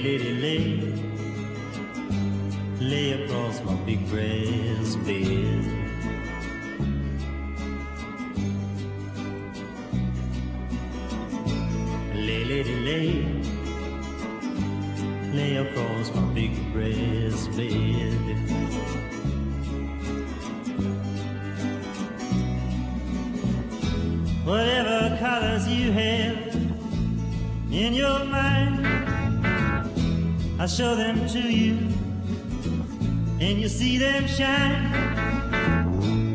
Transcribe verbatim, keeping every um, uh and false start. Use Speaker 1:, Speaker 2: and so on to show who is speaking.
Speaker 1: lady, lay, lay across my big brass bed. Lay, lady, lay, lay across my big brass bed. Whatever colors you have in your mind, I show them to you, and you see them shine.